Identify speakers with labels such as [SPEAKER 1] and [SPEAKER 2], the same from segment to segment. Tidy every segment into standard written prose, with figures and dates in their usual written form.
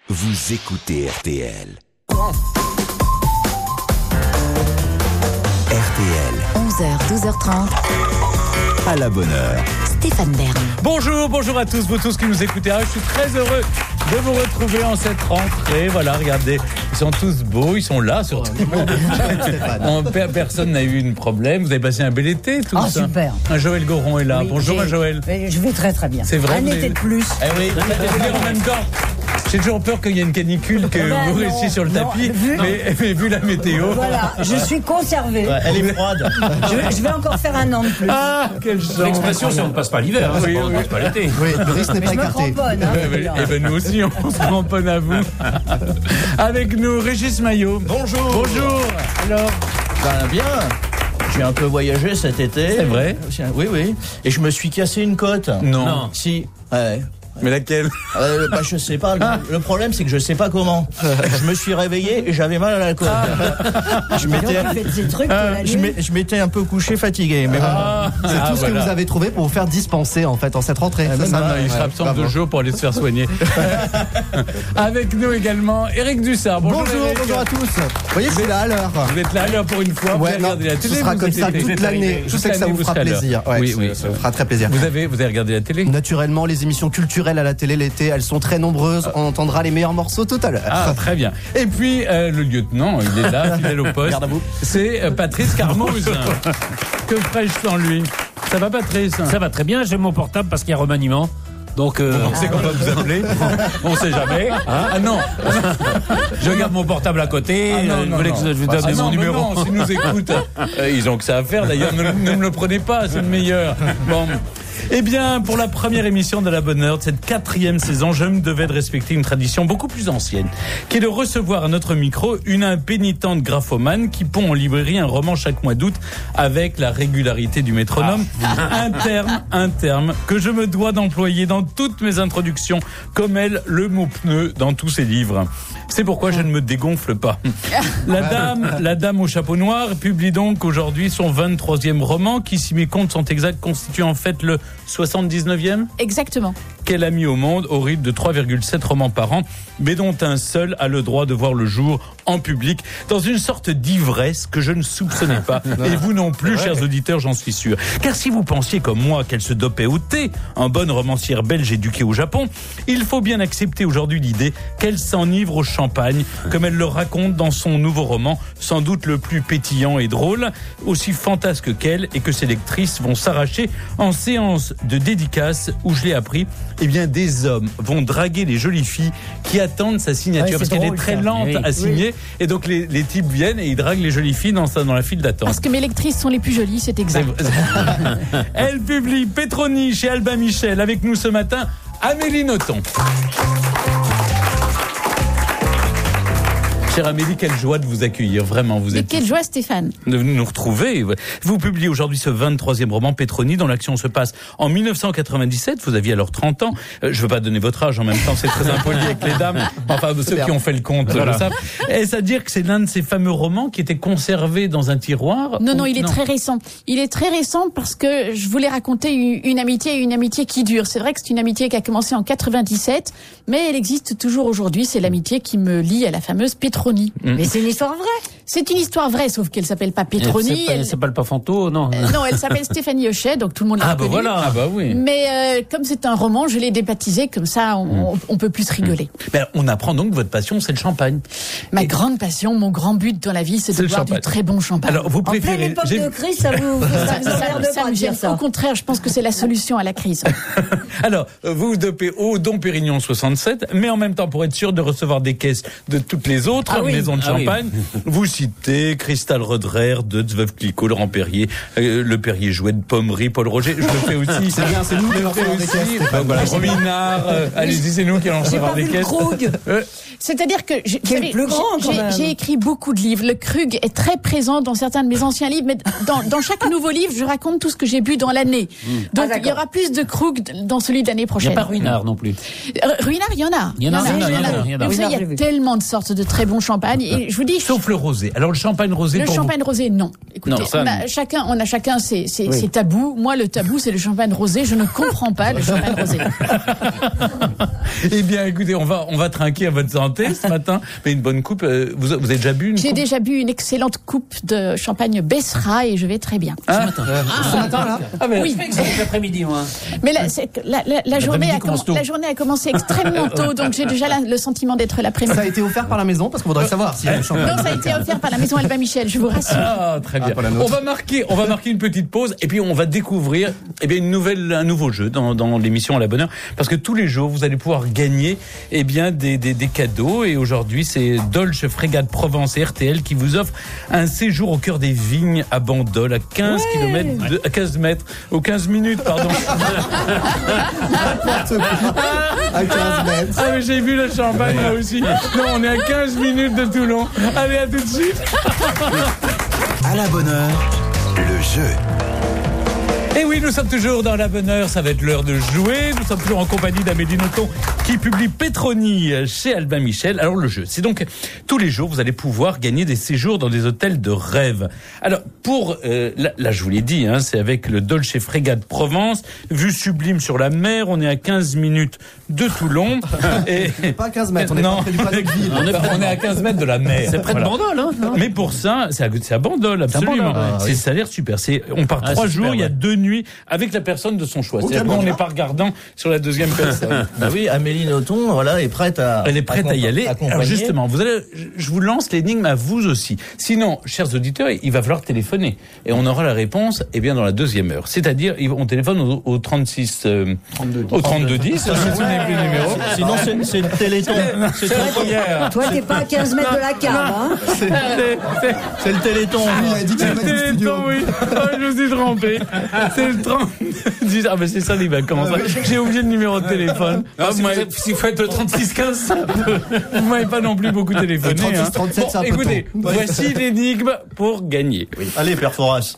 [SPEAKER 1] Vous écoutez RTL. RTL.
[SPEAKER 2] 11h, 12h30.
[SPEAKER 1] À la bonne heure.
[SPEAKER 2] Stéphane Bern.
[SPEAKER 3] Bonjour à tous, vous tous qui nous écoutez. Je suis très heureux de vous retrouver en cette rentrée. Voilà, regardez, ils sont tous beaux, ils sont là surtout. Personne n'a eu de problème. Vous avez passé un bel été, tout ça.
[SPEAKER 4] Super.
[SPEAKER 3] Joël Goron est là.
[SPEAKER 4] Oui,
[SPEAKER 3] bonjour Joël.
[SPEAKER 4] Je vais très très bien.
[SPEAKER 3] C'est vrai.
[SPEAKER 4] Un été de plus.
[SPEAKER 3] Eh oui, je vais dire en même temps. J'ai toujours peur qu'il y ait une canicule, que vous restiez sur le tapis, mais vu la météo...
[SPEAKER 4] Voilà, je suis conservée.
[SPEAKER 5] Ouais, elle est froide.
[SPEAKER 4] Je vais encore faire un an de plus.
[SPEAKER 3] Ah, quelle chance.
[SPEAKER 5] L'expression, si on ne passe pas l'hiver, hein,
[SPEAKER 3] Oui,
[SPEAKER 5] on ne passe pas l'été.
[SPEAKER 6] Oui, le risque n'est pas
[SPEAKER 4] Je me
[SPEAKER 6] écarté.
[SPEAKER 4] cramponne.
[SPEAKER 3] Eh ben nous aussi, on se cramponne à vous. Avec nous, Régis Maillot.
[SPEAKER 5] Bonjour.
[SPEAKER 3] Alors,
[SPEAKER 5] Bien. J'ai un peu voyagé cet été.
[SPEAKER 3] C'est vrai?
[SPEAKER 5] Oui. Et je me suis cassé une côte.
[SPEAKER 3] Non.
[SPEAKER 5] Si. Ouais.
[SPEAKER 3] Mais laquelle?
[SPEAKER 5] Je sais pas. Le problème, c'est que je sais pas comment. Je me suis réveillé et j'avais mal à la côte. Je m'étais un peu couché fatigué. Mais
[SPEAKER 6] C'est tout ce que vous avez trouvé pour vous faire dispenser en fait en cette rentrée. C'est ça,
[SPEAKER 3] Il sera absent
[SPEAKER 6] bravo.
[SPEAKER 3] 2 jours pour aller se faire soigner. Avec nous également, Éric Dussard.
[SPEAKER 6] Bonjour
[SPEAKER 3] Éric.
[SPEAKER 6] à tous. Vous voyez que c'est là à l'heure.
[SPEAKER 3] Vous êtes là à l'heure pour une fois.
[SPEAKER 6] Ouais,
[SPEAKER 3] vous
[SPEAKER 6] non,
[SPEAKER 3] regardez la
[SPEAKER 6] ce
[SPEAKER 3] télé.
[SPEAKER 6] sera
[SPEAKER 3] vous
[SPEAKER 6] comme
[SPEAKER 3] êtes
[SPEAKER 6] ça
[SPEAKER 3] été-
[SPEAKER 6] toute l'année. Je
[SPEAKER 3] toute
[SPEAKER 6] sais que ça
[SPEAKER 3] l'année,
[SPEAKER 6] vous fera
[SPEAKER 3] serez à l'heure.
[SPEAKER 6] plaisir. Ouais,
[SPEAKER 3] Oui.
[SPEAKER 6] ça vous fera très plaisir.
[SPEAKER 3] Vous avez regardé la télé?
[SPEAKER 6] Naturellement, les émissions culturelles à la télé l'été, elles sont très nombreuses. On entendra les meilleurs morceaux tout à l'heure.
[SPEAKER 3] Ah, très bien. Et puis, le lieutenant, il est là, fidèle au poste.
[SPEAKER 5] Garde à vous.
[SPEAKER 3] C'est Patrice Carmouze. Que ferais-je sans lui? Ça va, Patrice?
[SPEAKER 7] Ça va très bien, j'ai mon portable parce qu'il y a remaniement. Donc,
[SPEAKER 3] On sait qu'on va vous appeler. On sait jamais. Ah non.
[SPEAKER 7] je garde mon portable à côté. Vous voulez que je vous donne mon numéro?
[SPEAKER 3] Non, s'ils nous écoutent, ils ont que ça à faire. D'ailleurs, ne me le prenez pas, c'est le meilleur. Bon. Eh bien, pour la première émission de La Bonne Heure de cette 4e saison, je me devais de respecter une tradition beaucoup plus ancienne, qui est de recevoir à notre micro une impénitente graphomane qui pond en librairie un roman chaque mois d'août avec la régularité du métronome. Un terme que je me dois d'employer dans toutes mes introductions, comme elle, le mot pneu dans tous ses livres. C'est pourquoi je ne me dégonfle pas. La dame au chapeau noir publie donc aujourd'hui son 23e roman qui, si mes comptes sont exacts, constitue en fait le 79e
[SPEAKER 8] Exactement.
[SPEAKER 3] qu'elle a mis au monde au rythme de 3,7 romans par an, mais dont un seul a le droit de voir le jour en public, dans une sorte d'ivresse que je ne soupçonnais pas. Et vous non plus, chers auditeurs, j'en suis sûr. Car si vous pensiez comme moi qu'elle se dopait au thé, en bonne romancière belge éduquée au Japon, il faut bien accepter aujourd'hui l'idée qu'elle s'enivre au champagne, comme elle le raconte dans son nouveau roman, sans doute le plus pétillant et drôle, aussi fantasque qu'elle, et que ses lectrices vont s'arracher en séance de dédicace où je l'ai appris. Eh bien, des hommes vont draguer les jolies filles qui attendent sa signature,
[SPEAKER 4] Ouais,
[SPEAKER 3] parce
[SPEAKER 4] c'est
[SPEAKER 3] qu'elle est
[SPEAKER 4] drôle,
[SPEAKER 3] très
[SPEAKER 4] ça.
[SPEAKER 3] lente
[SPEAKER 7] Oui.
[SPEAKER 3] à signer, et donc les types viennent et ils draguent les jolies filles dans la file d'attente.
[SPEAKER 8] Parce que mes lectrices sont les plus jolies, c'est exact.
[SPEAKER 3] Elle publie Petroni chez Albin Michel. Avec nous ce matin, Amélie Nothomb. Chère Amélie, quelle joie de vous accueillir, vraiment. Vous
[SPEAKER 8] Mais
[SPEAKER 3] êtes
[SPEAKER 8] quelle joie, Stéphane.
[SPEAKER 3] de nous retrouver. Vous publiez aujourd'hui ce 23e roman, Petroni, dont l'action se passe en 1997. Vous aviez alors 30 ans. Je ne veux pas donner votre âge en même temps, c'est très impoli avec les dames. Enfin, ceux qui ont fait le compte le savent. Est-ce à dire que c'est l'un de ces fameux romans qui était conservé dans un tiroir?
[SPEAKER 8] Non, il est très récent. Il est très récent parce que je voulais raconter une amitié qui dure. C'est vrai que c'est une amitié qui a commencé en 97, mais elle existe toujours aujourd'hui. C'est l'amitié qui me lie à la fameuse Petroni.
[SPEAKER 4] Mais c'est une histoire vraie.
[SPEAKER 8] C'est une histoire vraie, sauf qu'elle s'appelle pas Petroni.
[SPEAKER 7] Elle s'appelle pas Fanto, non?
[SPEAKER 8] Non, elle s'appelle Stéphanie Hochet, donc tout le monde l'a reconnue.
[SPEAKER 3] Ah bah oui.
[SPEAKER 8] Mais comme c'est un roman, je l'ai débaptisé, comme ça on peut plus rigoler.
[SPEAKER 3] Ben, on apprend donc que votre passion, c'est le champagne.
[SPEAKER 8] Ma grande passion, mon grand but dans la vie, c'est de
[SPEAKER 3] le
[SPEAKER 8] boire
[SPEAKER 3] champagne.
[SPEAKER 8] du très bon champagne.
[SPEAKER 3] Alors, vous
[SPEAKER 4] En pleine
[SPEAKER 3] préférez...
[SPEAKER 4] époque de crise, ça vous emmerde
[SPEAKER 8] Ça
[SPEAKER 4] pas
[SPEAKER 8] me
[SPEAKER 4] de dire
[SPEAKER 8] gêne.
[SPEAKER 4] ça.
[SPEAKER 8] Au contraire, je pense que c'est la solution à la crise.
[SPEAKER 3] Alors, vous dopez au Dom Pérignon 67, mais en même temps, pour être sûr de recevoir des caisses de toutes les autres maisons de champagne, vous citez Cristal Roderer, Deutz, Veuve Clicquot, Laurent Perrier, le Perrier Jouet de Pommery, Paul Roger. Je le fais aussi.
[SPEAKER 6] C'est bien, c'est nous qui allons recevoir des caisses, Stéphane.
[SPEAKER 3] Voilà, Rominard, allez-y, c'est nous qui allons
[SPEAKER 4] J'ai
[SPEAKER 3] recevoir
[SPEAKER 4] pas
[SPEAKER 3] des
[SPEAKER 4] vu le
[SPEAKER 3] caisses.
[SPEAKER 4] Krug.
[SPEAKER 8] C'est-à-dire que vous
[SPEAKER 4] Qui est le
[SPEAKER 8] savez,
[SPEAKER 4] plus grand, quand même.
[SPEAKER 8] j'ai écrit beaucoup de livres. Le Krug est très présent dans certains de mes anciens livres, mais dans chaque nouveau livre, je raconte tout ce que j'ai bu dans l'année. Donc
[SPEAKER 4] Ah,
[SPEAKER 8] il y aura plus de Krug dans celui de l'année
[SPEAKER 7] Il n'y
[SPEAKER 8] prochaine.
[SPEAKER 7] a pas Ruinard non plus.
[SPEAKER 8] Ruinard, il y en a.
[SPEAKER 7] Il y en a.
[SPEAKER 8] Mais vous savez,
[SPEAKER 4] Oui,
[SPEAKER 8] il y a
[SPEAKER 4] j'ai vu.
[SPEAKER 8] tellement de sortes de très bons champagnes. Et je vous dis,
[SPEAKER 3] Sauf le rosé. rosé. Alors le champagne rosé.
[SPEAKER 8] Le
[SPEAKER 3] pour
[SPEAKER 8] champagne rosé, non. Écoutez,
[SPEAKER 3] Non, ça,
[SPEAKER 8] on a chacun ses tabous. Moi, le tabou, c'est le champagne rosé. Je ne comprends pas le champagne rosé.
[SPEAKER 3] Eh bien, écoutez, on va trinquer à votre santé ce matin. Mais une bonne coupe, vous avez déjà bu une
[SPEAKER 8] J'ai
[SPEAKER 3] coupe
[SPEAKER 8] déjà bu une excellente coupe de champagne Bessera et je vais très bien.
[SPEAKER 6] Ce matin là.
[SPEAKER 8] Oui.
[SPEAKER 7] Cet après-midi, moi.
[SPEAKER 8] Mais la journée
[SPEAKER 7] commence tôt.
[SPEAKER 8] la journée a commencé extrêmement tôt, donc j'ai déjà le sentiment d'être l'après-midi.
[SPEAKER 6] Ça a été offert par la maison parce qu'on voudrait savoir si le champagne.
[SPEAKER 8] Non, ça a été offert par la maison Albin Michel, je vous rassure.
[SPEAKER 3] Ah, très bien.
[SPEAKER 6] pas la nôtre.
[SPEAKER 3] On va marquer une petite pause et puis on va découvrir un nouveau jeu dans l'émission à la bonne heure, parce que tous les jours vous allez pouvoir gagner des cadeaux, et aujourd'hui c'est Dolce Frégate Provence et RTL qui vous offre un séjour au cœur des vignes à Bandol, à 15 minutes, pardon.
[SPEAKER 6] À 15 mètres.
[SPEAKER 3] Ah mais j'ai vu le champagne là aussi. Non, on est à 15 minutes de Toulon. Allez, à tout de suite.
[SPEAKER 1] À la bonne heure, le jeu.
[SPEAKER 3] Et oui, nous sommes toujours dans la bonne heure, ça va être l'heure de jouer. Nous sommes toujours en compagnie d'Amélie Nothomb qui publie Petroni chez Albin Michel. Alors le jeu, c'est donc tous les jours, vous allez pouvoir gagner des séjours dans des hôtels de rêve. Alors là je vous l'ai dit, c'est avec le Dolce Frégate Provence, vue sublime sur la mer, on est à 15 minutes de Toulon. Et
[SPEAKER 6] Pas à 15 mètres, on est pas près du panneau de ville.
[SPEAKER 3] on est à 15 mètres de la mer.
[SPEAKER 7] C'est près de Bandol, hein. Non.
[SPEAKER 3] Mais pour ça, c'est à Bandol, absolument. Ça a l'air super. On part 3
[SPEAKER 7] c'est
[SPEAKER 3] jours,
[SPEAKER 7] super,
[SPEAKER 3] il y a
[SPEAKER 7] ouais.
[SPEAKER 3] 2 nuits avec la personne de son choix. C'est-à-dire qu'on n'est pas regardant sur la deuxième personne.
[SPEAKER 5] Bah oui, Amélie Nothomb, voilà, est prête à.
[SPEAKER 3] Elle est prête à y aller.
[SPEAKER 5] accompagner.
[SPEAKER 3] Alors justement, je vous lance l'énigme à vous aussi. Sinon, chers auditeurs, il va falloir téléphoner. Et on aura la réponse, dans la deuxième heure. C'est-à-dire, on téléphone au 36, au 3210. Je ne souviens plus le numéro.
[SPEAKER 5] Sinon, c'est le Téléthon. C'est
[SPEAKER 4] Toi, t'es pas à 15 mètres de la cave, hein.
[SPEAKER 5] le Téléthon.
[SPEAKER 6] Il a dit qu'il
[SPEAKER 3] C'est
[SPEAKER 6] du studio.
[SPEAKER 3] oui. Je me suis trompé. C'est le 30. Ah, mais c'est ça, les vacances. J'ai oublié le numéro de téléphone.
[SPEAKER 7] Si vous faites le 36-15,
[SPEAKER 3] Vous m'avez pas non plus beaucoup téléphoné.
[SPEAKER 6] 36, 37, c'est un peu
[SPEAKER 3] écoutez,
[SPEAKER 6] tôt.
[SPEAKER 3] voici l'énigme pour gagner.
[SPEAKER 5] Allez, Père Foras.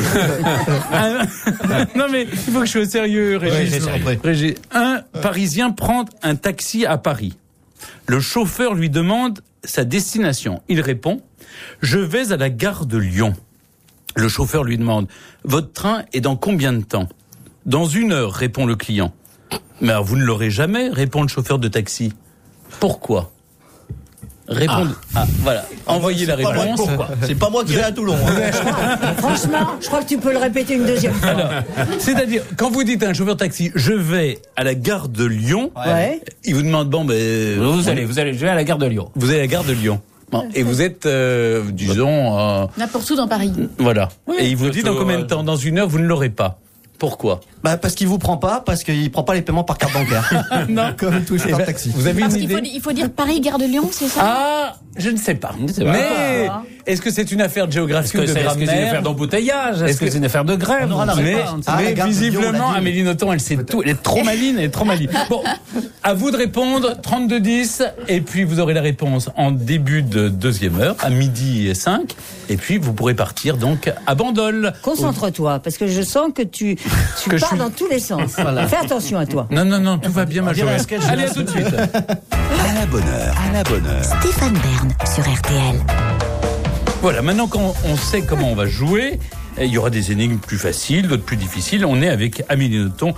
[SPEAKER 3] Non mais il faut que je sois sérieux, Régis. Régis, un Parisien prend un taxi à Paris. Le chauffeur lui demande sa destination. Il répond « Je vais à la gare de Lyon ». Le chauffeur lui demande « Votre train est dans combien de temps ?» « Dans 1 heure », répond le client. « Mais alors, vous ne l'aurez jamais », répond le chauffeur de taxi. « Pourquoi ?» Répondez. Voilà. Envoyez la réponse.
[SPEAKER 5] C'est pas moi qui vais à Toulon.
[SPEAKER 4] Franchement, je crois que tu peux le répéter une deuxième fois.
[SPEAKER 3] Alors, c'est-à-dire, quand vous dites à un chauffeur de taxi, je vais à la gare de Lyon,
[SPEAKER 4] Ouais.
[SPEAKER 3] il vous demande,
[SPEAKER 7] vous allez jouer à la gare de Lyon.
[SPEAKER 3] vous allez à la gare de Lyon. Bon, et vous êtes, disons,
[SPEAKER 8] N'importe où dans Paris.
[SPEAKER 3] voilà.
[SPEAKER 7] Oui,
[SPEAKER 3] et il vous dit
[SPEAKER 7] plutôt,
[SPEAKER 3] dans combien de temps? Dans 1 heure, vous ne l'aurez pas. Pourquoi?
[SPEAKER 6] Bah parce qu'il vous prend pas, parce qu'il prend pas les paiements par carte bancaire.
[SPEAKER 3] Non.
[SPEAKER 6] Comme tous les chauffeurs de taxi.
[SPEAKER 3] Vous avez
[SPEAKER 8] Parce
[SPEAKER 3] une
[SPEAKER 8] qu'il
[SPEAKER 3] idée?
[SPEAKER 8] il faut dire Paris, gare de Lyon, c'est ça?
[SPEAKER 3] Ah, je ne sais pas.
[SPEAKER 7] sais pas.
[SPEAKER 3] Mais est-ce que c'est une affaire de géographie ou de
[SPEAKER 7] Est-ce que c'est une affaire
[SPEAKER 3] grammaire?
[SPEAKER 7] d'embouteillage? Est-ce que c'est une affaire de grève?
[SPEAKER 5] On aura la
[SPEAKER 3] Mais,
[SPEAKER 5] réponse.
[SPEAKER 6] Ah,
[SPEAKER 3] mais
[SPEAKER 6] la gare de Lyon,
[SPEAKER 3] visiblement,
[SPEAKER 6] on l'a dit.
[SPEAKER 3] Amélie Nothomb, elle sait tout. Elle est trop maline, elle est trop maline. Bon, à vous de répondre, 3210, et puis vous aurez la réponse en début de deuxième heure, à 12h05, et puis vous pourrez partir donc à Bandol.
[SPEAKER 4] Concentre-toi, parce que je sens que tu
[SPEAKER 3] Que je
[SPEAKER 4] pars
[SPEAKER 3] suis-
[SPEAKER 4] dans tous les sens. Fais attention à toi.
[SPEAKER 3] Non, tout va bien, ma
[SPEAKER 5] dirait
[SPEAKER 3] journée.
[SPEAKER 5] un sketch
[SPEAKER 3] Allez,
[SPEAKER 5] de
[SPEAKER 3] à tout de suite.
[SPEAKER 1] À la bonne heure.
[SPEAKER 2] Stéphane Bern sur RTL.
[SPEAKER 3] Voilà, maintenant qu'on sait comment on va jouer, il y aura des énigmes plus faciles, d'autres plus difficiles. On est avec Amélie Nothomb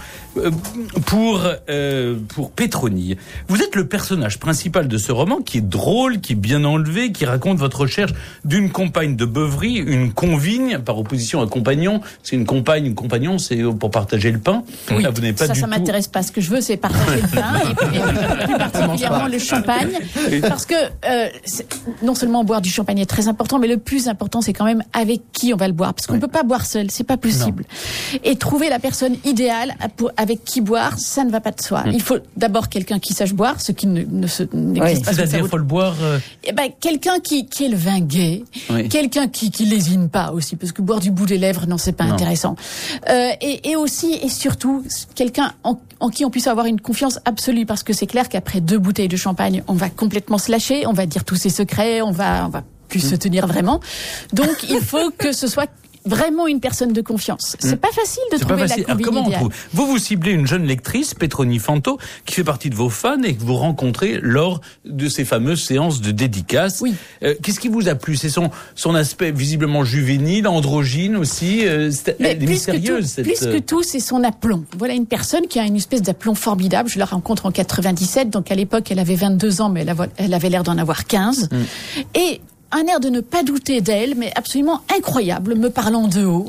[SPEAKER 3] pour Petroni. Vous êtes le personnage principal de ce roman qui est drôle, qui est bien enlevé, qui raconte votre recherche d'une compagne de beuverie, une convigne, par opposition à compagnon. C'est une compagne, un compagnon, c'est pour partager le pain.
[SPEAKER 8] Oui,
[SPEAKER 3] Là, vous n'avez pas
[SPEAKER 8] ça
[SPEAKER 3] du tout...
[SPEAKER 8] m'intéresse pas. Ce que je veux, c'est partager le pain et plus particulièrement le champagne, parce que non seulement boire du champagne est très important, mais le plus important, c'est quand même avec qui on va le boire, parce qu'on peut pas boire seul, c'est pas possible. Et trouver la personne idéale avec qui boire, ça ne va pas de soi. Il faut d'abord quelqu'un qui sache boire, ce qui n'existe pas.
[SPEAKER 3] C'est-à-dire, il faut le boire...
[SPEAKER 8] Eh ben, quelqu'un qui est le vin gai,
[SPEAKER 3] Oui.
[SPEAKER 8] quelqu'un qui lésine pas aussi, parce que boire du bout des lèvres, non, c'est pas intéressant. Et aussi et surtout quelqu'un en qui on puisse avoir une confiance absolue, parce que c'est clair qu'après 2 bouteilles de champagne, on va complètement se lâcher, on va dire tous ses secrets, on va plus se tenir vraiment. Donc il faut que ce soit vraiment une personne de confiance. C'est pas facile de trouver la combine
[SPEAKER 3] comment on
[SPEAKER 8] idéale.
[SPEAKER 3] trouve? Vous ciblez une jeune lectrice, Petroni Fanto, qui fait partie de vos fans et que vous rencontrez lors de ces fameuses séances de dédicaces.
[SPEAKER 8] Oui.
[SPEAKER 3] Qu'est-ce qui vous a plu? C'est son aspect visiblement juvénile, androgyne aussi. Elle est mystérieuse.
[SPEAKER 8] Plus que tout, c'est son aplomb. Voilà une personne qui a une espèce d'aplomb formidable. Je la rencontre en 97, donc à l'époque, elle avait 22 ans, mais elle avait l'air d'en avoir 15. Et un air de ne pas douter d'elle, mais absolument incroyable, me parlant de haut,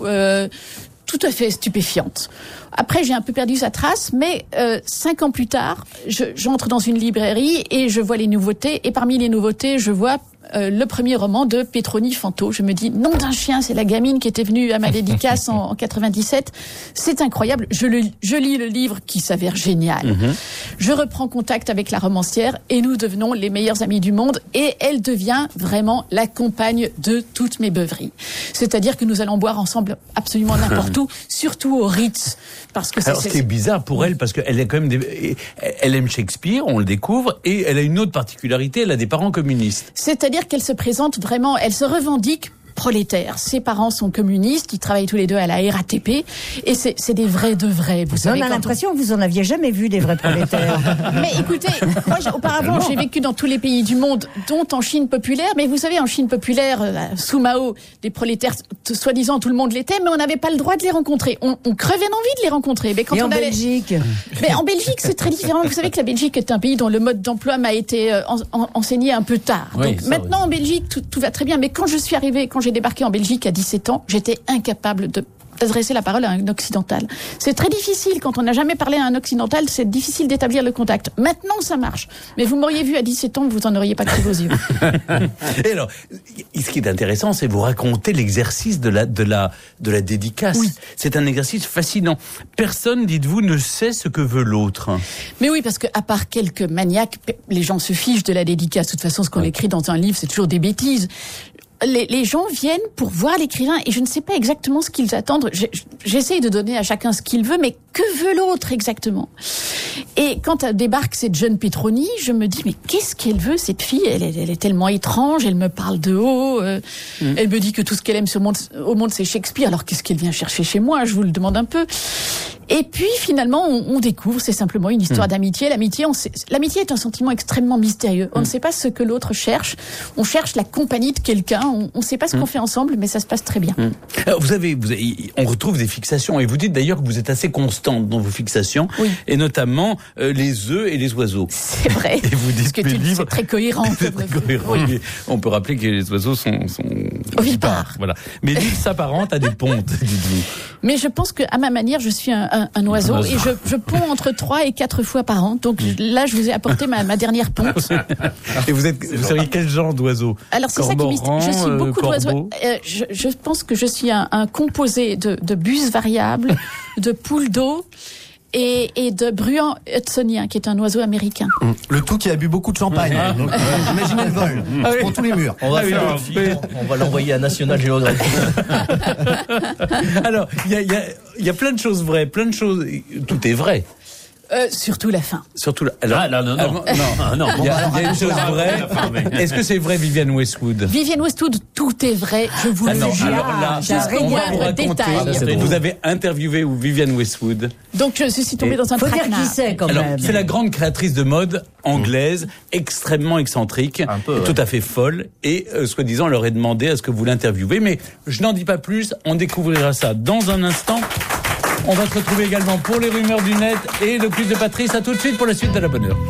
[SPEAKER 8] tout à fait stupéfiante. Après, j'ai un peu perdu sa trace, mais 5 ans plus tard, j'entre dans une librairie et je vois les nouveautés. Et parmi les nouveautés, je vois le premier roman de Petroni Fanto. Je me dis, nom d'un chien, c'est la gamine qui était venue à ma dédicace en 97. C'est incroyable. Je lis le livre qui s'avère génial. Je reprends contact avec la romancière et nous devenons les meilleurs amis du monde. Et elle devient vraiment la compagne de toutes mes beuveries. C'est-à-dire que nous allons boire ensemble absolument n'importe où, surtout au Ritz. Parce que
[SPEAKER 3] alors, ce qui est bizarre pour elle, parce qu'elle est quand même elle aime Shakespeare, on le découvre, et elle a une autre particularité, elle a des parents communistes.
[SPEAKER 8] C'est-à-dire qu'elle se présente vraiment, elle se revendique prolétaire. Ses parents sont communistes, ils travaillent tous les deux à la RATP, et c'est des vrais de vrais. Vous savez,
[SPEAKER 4] on a l'impression que vous en aviez jamais vu des vrais prolétaires.
[SPEAKER 8] Mais écoutez, moi auparavant j'ai vécu dans tous les pays du monde, dont en Chine populaire, mais vous savez, en Chine populaire, sous Mao, des prolétaires, soi-disant tout le monde l'était, mais on n'avait pas le droit de les rencontrer. On crevait d'envie de les rencontrer. Mais quand
[SPEAKER 4] et en Belgique
[SPEAKER 8] Mais en Belgique, c'est très différent. Vous savez que la Belgique est un pays dont le mode d'emploi m'a été enseigné un peu tard.
[SPEAKER 3] Oui,
[SPEAKER 8] donc maintenant, en Belgique, tout va très bien. Mais quand j'ai débarqué en Belgique à 17 ans, j'étais incapable d'adresser la parole à un occidental. C'est très difficile, quand on n'a jamais parlé à un occidental, c'est difficile d'établir le contact. Maintenant, ça marche. Mais vous m'auriez vu à 17 ans, vous en auriez pas cru vos yeux.
[SPEAKER 3] Et alors, ce qui est intéressant, c'est vous raconter l'exercice de la dédicace.
[SPEAKER 8] Oui.
[SPEAKER 3] C'est un exercice fascinant. Personne, dites-vous, ne sait ce que veut l'autre.
[SPEAKER 8] Mais oui, parce que à part quelques maniaques, les gens se fichent de la dédicace. De toute façon, ce qu'on écrit dans un livre, c'est toujours des bêtises. Les gens viennent pour voir l'écrivain et je ne sais pas exactement ce qu'ils attendent. J'essaye de donner à chacun ce qu'il veut, mais que veut l'autre exactement? Et quand débarque cette jeune Petroni, je me dis, mais qu'est-ce qu'elle veut, cette fille? Elle est tellement étrange, elle me parle de haut, elle me dit que tout ce qu'elle aime au monde, c'est Shakespeare. Alors qu'est-ce qu'elle vient chercher chez moi? Je vous le demande un peu. Et puis finalement, on découvre, c'est simplement une histoire d'amitié. L'amitié est un sentiment extrêmement mystérieux. On ne sait pas ce que l'autre cherche. On cherche la compagnie de quelqu'un. On ne sait pas ce qu'on fait ensemble, mais ça se passe très bien.
[SPEAKER 3] Alors on retrouve des fixations, et vous dites d'ailleurs que vous êtes assez constante dans vos fixations,
[SPEAKER 8] oui.
[SPEAKER 3] Et notamment les œufs et les oiseaux.
[SPEAKER 8] C'est vrai.
[SPEAKER 3] Et vous dites
[SPEAKER 8] que c'est très cohérent.
[SPEAKER 3] C'est très cohérent. Oui. On peut rappeler que les oiseaux sont
[SPEAKER 8] ovipares.
[SPEAKER 3] Voilà. Mais l'île s'apparente à des pontes, dites-vous.
[SPEAKER 8] Mais je pense qu'à ma manière, je suis un oiseau et je ponds entre 3 et 4 fois par an. Donc là, je vous ai apporté ma dernière ponte.
[SPEAKER 3] Et vous seriez quel genre d'oiseau?
[SPEAKER 8] Alors c'est ça qui m'est... Je suis beaucoup d'oiseaux. Je pense que je suis un composé de bus variables, de poules d'eau et de bruant hudsonien, qui est un oiseau américain.
[SPEAKER 6] Le tout qui a bu beaucoup de champagne. Donc, imaginez le vol. Pour tous les murs.
[SPEAKER 5] On va faire un film, on va l'envoyer à National Geographic.
[SPEAKER 3] Alors, il y a plein de choses vraies, plein de choses... Tout est vrai.
[SPEAKER 8] Surtout la fin.
[SPEAKER 3] Surtout alors,
[SPEAKER 7] non.
[SPEAKER 3] Il y a une chose vraie. Est-ce que c'est vrai, Vivienne Westwood?
[SPEAKER 8] Vivienne Westwood, tout est vrai. Je vous le jure.
[SPEAKER 3] Alors là, on va vous raconter. Vous avez interviewé Vivienne Westwood.
[SPEAKER 8] Donc je suis tombée dans un
[SPEAKER 4] faut
[SPEAKER 8] traquenard.
[SPEAKER 4] dire qui c'est quand même.
[SPEAKER 3] C'est la grande créatrice de mode anglaise, extrêmement excentrique, tout à fait folle. Et soi-disant, elle leur est demandé à ce que vous l'interviewez. Mais je n'en dis pas plus. On découvrira ça dans un instant. On va se retrouver également pour les rumeurs du net et le quiz de Patrice. À tout de suite pour la suite de la bonne heure.